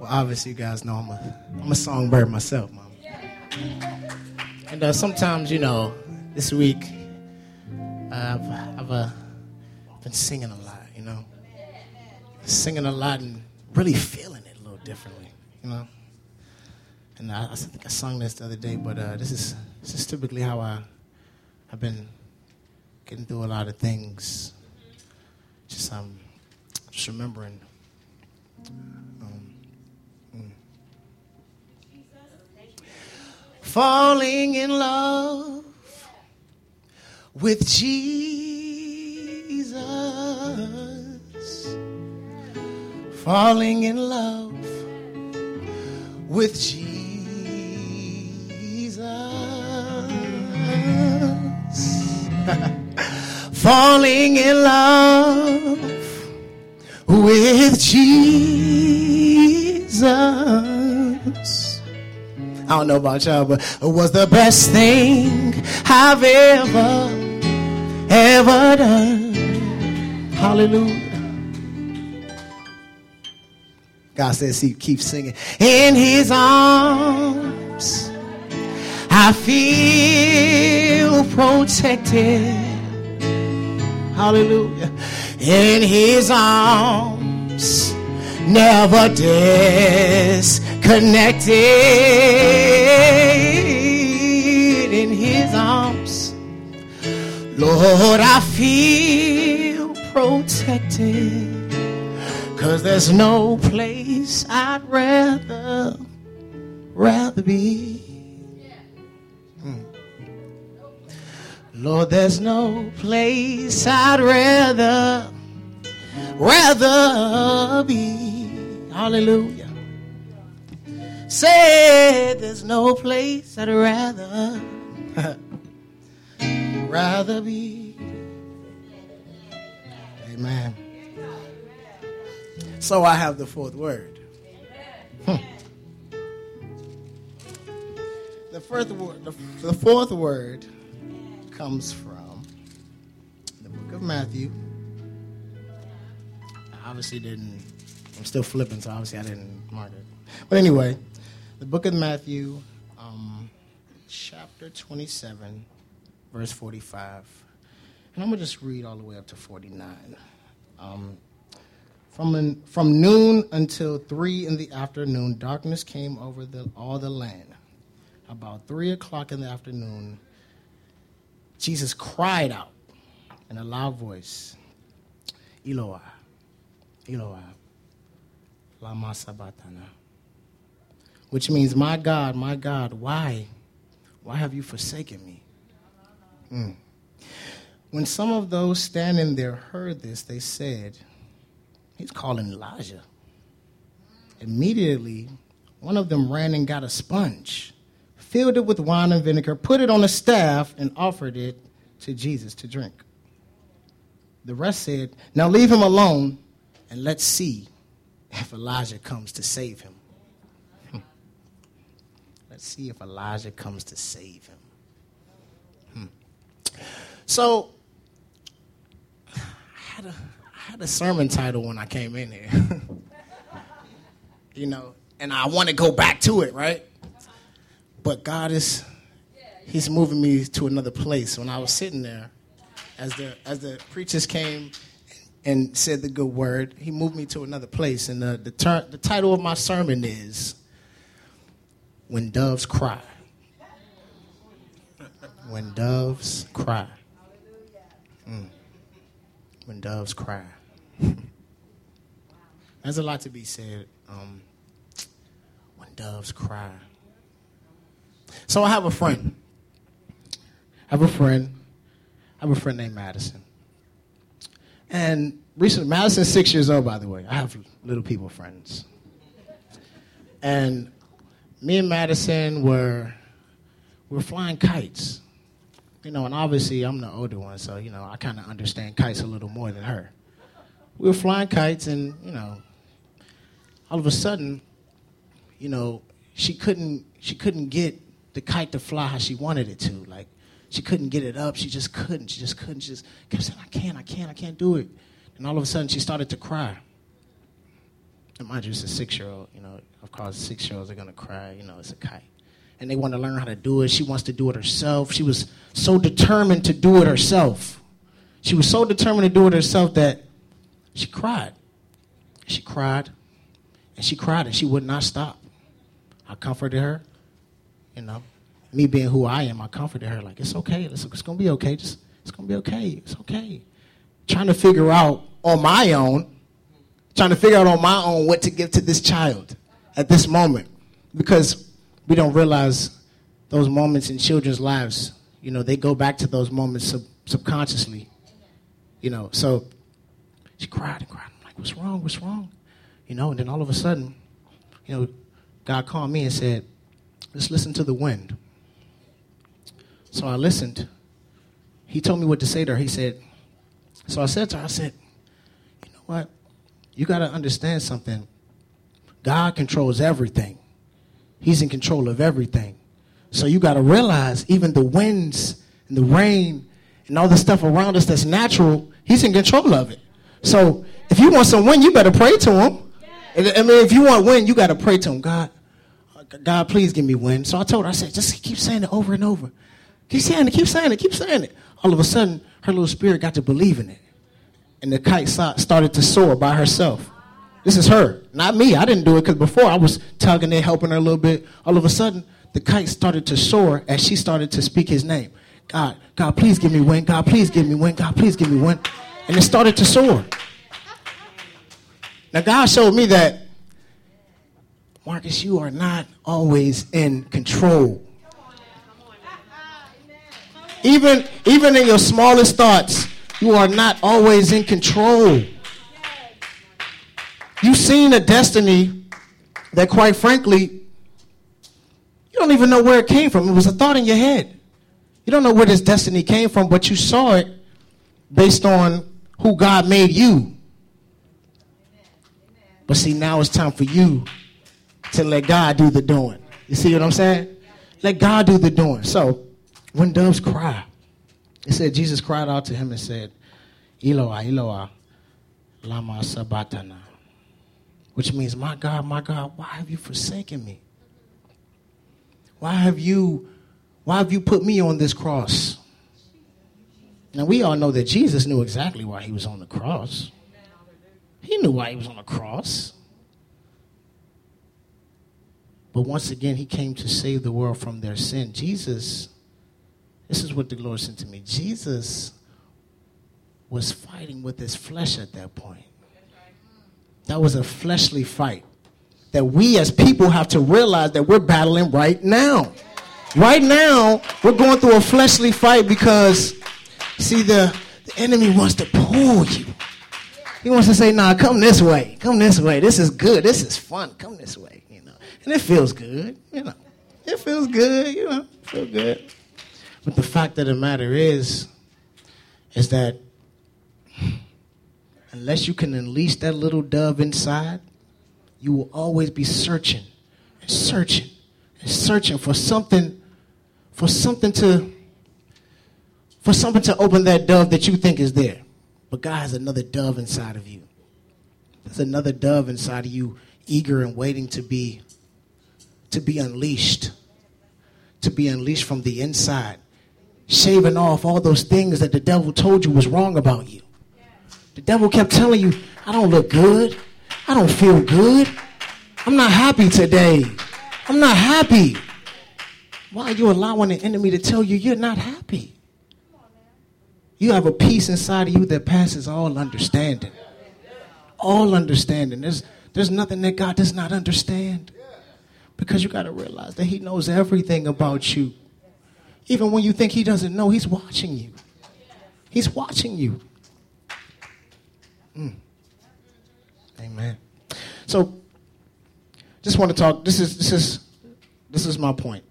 Well, obviously, you guys know I'm a songbird myself, Mom. And sometimes, this week, I've been singing a lot, singing a lot and really feeling it a little differently, And I think I sung this the other day, but this is typically how I've been getting through a lot of things. Just remembering. Falling in love with Jesus. Falling in love with Jesus. Falling in love with Jesus. I don't know about y'all, but it was the best thing I've ever done. Hallelujah. God says he keeps singing. In his arms, I feel protected. Hallelujah. In his arms, never disconnected. In his arms, Lord, I feel protected. 'Cause there's no place I'd rather be. Lord, there's no place I'd rather be. Hallelujah. Say there's no place I'd rather be. Amen. So I have the fourth word. The fourth word comes from the book of Matthew. I obviously didn't. I'm still flipping, so obviously I didn't mark it. But anyway, the book of Matthew, chapter 27, verse 45. And I'm going to just read all the way up to 49. From noon until 3 in the afternoon, darkness came over all the land. About 3 o'clock in the afternoon, Jesus cried out in a loud voice, Eloi, Eloi, lama sabachthani, which means, my God, why have you forsaken me? When some of those standing there heard this, they said, he's calling Elijah. Immediately, one of them ran and got a sponge, filled it with wine and vinegar, put it on a staff, and offered it to Jesus to drink. The rest said, now leave him alone, and let's see if Elijah comes to save him. Let's see if Elijah comes to save him. So, I had a sermon title when I came in here. And I want to go back to it, right? But God he's moving me to another place. When I was sitting there, as the preachers came and said the good word, he moved me to another place. And the title of my sermon is When Doves Cry. When Doves Cry. When doves cry. There's a lot to be said. When doves cry. So I have a friend. I have a friend named Madison. And recently, Madison's 6 years old, by the way. I have little people friends. And me and Madison were flying kites. And obviously I'm the older one, so, I kind of understand kites a little more than her. We were flying kites, and, all of a sudden, she couldn't get the kite to fly how she wanted it to. Like, she couldn't get it up. She just couldn't. She just kept saying, I can't do it. And all of a sudden, she started to cry. And mind you, it's a 6-year-old. Of course, 6-year-olds are going to cry. It's a kite. And they want to learn how to do it. She wants to do it herself. She was so determined to do it herself. She was so determined to do it herself that she cried. She cried. And she cried, and she would not stop. I comforted her. Me being who I am, I comforted her. Like, it's okay. It's going to be okay. It's going to be okay. It's okay. Trying to figure out on my own what to give to this child at this moment. Because we don't realize those moments in children's lives, they go back to those moments subconsciously. So she cried and cried. I'm like, what's wrong? What's wrong? And then all of a sudden, God called me and said, let's listen to the wind. So I listened. He told me what to say to her. He said, so I said to her, you know what? You got to understand something. God controls everything. He's in control of everything. So you got to realize even the winds and the rain and all the stuff around us that's natural, he's in control of it. So if you want some wind, you better pray to him. If you want wind, you got to pray to him. God, please give me wind. So I told her, I said, just keep saying it over and over. Keep saying it, keep saying it, keep saying it. All of a sudden, her little spirit got to believe in it. And the kite started to soar by herself. This is her, not me. I didn't do it because before I was tugging it, helping her a little bit. All of a sudden, the kite started to soar as she started to speak his name. God, please give me wind. God, please give me wind. God, please give me wind. And it started to soar. Now, God showed me that, Marcus, you are not always in control. Even in your smallest thoughts, you are not always in control. You've seen a destiny that, quite frankly, you don't even know where it came from. It was a thought in your head. You don't know where this destiny came from, but you saw it based on who God made you. But see, now it's time for you to let God do the doing. You see what I'm saying? Let God do the doing. So, when doves cry, it said Jesus cried out to him and said, Eloi, Eloi, lama sabachthani, which means, my God, why have you forsaken me? Why have you put me on this cross? Now, we all know that Jesus knew exactly why he was on the cross. He knew why he was on the cross. But once again, he came to save the world from their sin. Jesus, this is what the Lord said to me. Jesus was fighting with his flesh at that point. That was a fleshly fight that we as people have to realize that we're battling right now. Right now, we're going through a fleshly fight because, see, the enemy wants to pull you. He wants to say, nah, come this way. Come this way. This is good. This is fun. Come this way, And it feels good, It feels good, It feels good. But the fact of the matter is that unless you can unleash that little dove inside, you will always be searching and searching and searching for something to open that dove that you think is there. But God has another dove inside of you. There's another dove inside of you, eager and waiting to be unleashed. To be unleashed from the inside. Shaving off all those things that the devil told you was wrong about you. The devil kept telling you, I don't look good. I don't feel good. I'm not happy today. I'm not happy. Why are you allowing the enemy to tell you you're not happy? You have a peace inside of you that passes all understanding. All understanding. There's nothing that God does not understand. Because you got to realize that he knows everything about you. Even when you think he doesn't know, he's watching you. He's watching you. Amen. So, just want to talk. This is my point.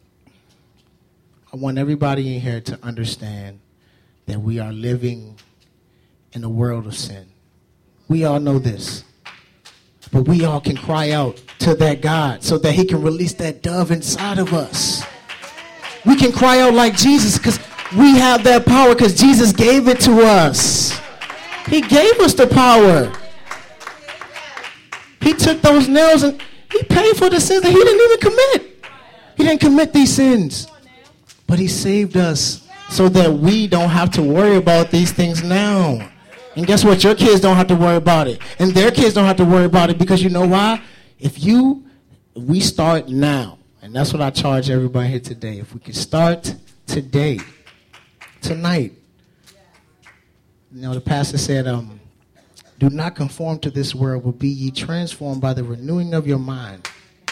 I want everybody in here to understand that we are living in a world of sin. We all know this. But we all can cry out to that God so that he can release that dove inside of us. We can cry out like Jesus because we have that power because Jesus gave it to us. He gave us the power. He took those nails and he paid for the sins that he didn't even commit. He didn't commit these sins. But he saved us so that we don't have to worry about these things now. And guess what? Your kids don't have to worry about it. And their kids don't have to worry about it, because you know why? If we start now, and that's what I charge everybody here today. If we can start today, tonight. You know, the pastor said, do not conform to this world, but be ye transformed by the renewing of your mind.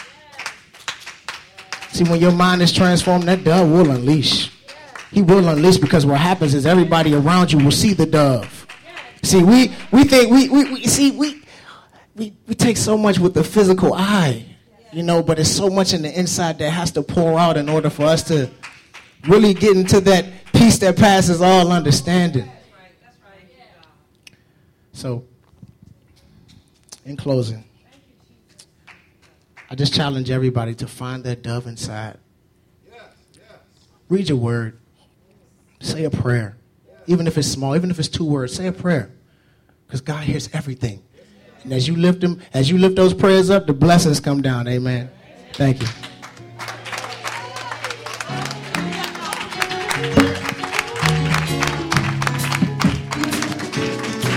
See, when your mind is transformed, that dove will unleash. He will unleash, because what happens is everybody around you will see the dove. See, we think we take so much with the physical eye, you know, but it's so much in the inside that has to pour out in order for us to really get into that peace that passes all understanding. So, in closing, I just challenge everybody to find that dove inside. Read your word. Say a prayer. Even if it's small, even if it's 2 words, say a prayer. Because God hears everything. And as you lift those prayers up, the blessings come down. Amen. Thank you.